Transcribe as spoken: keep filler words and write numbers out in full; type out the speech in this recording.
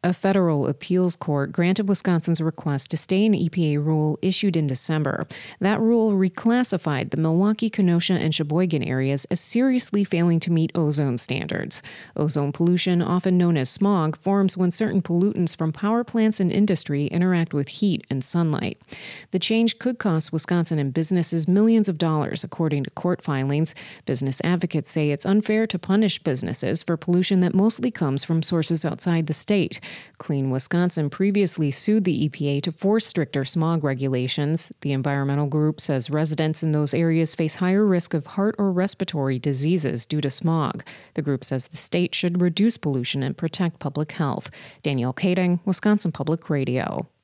A federal appeals court granted Wisconsin's request to stay an E P A rule issued in December. That rule reclassified the Milwaukee, Kenosha, and Sheboygan areas as seriously failing to meet ozone standards. Ozone pollution, often known as smog, forms when certain pollutants from power plants and industry interact with heat and sunlight. The change could cost Wisconsin and businesses millions of dollars, according to court filings. Business advocates say it's unfair to punish businesses for pollution that mostly comes from sources outside the state. Clean Wisconsin previously sued the E P A to force stricter smog regulations. The environmental group says residents in those areas face higher risk of heart or respiratory diseases due to smog. The group says the state should reduce pollution and protect public health. Danielle Kading, Wisconsin Public Radio.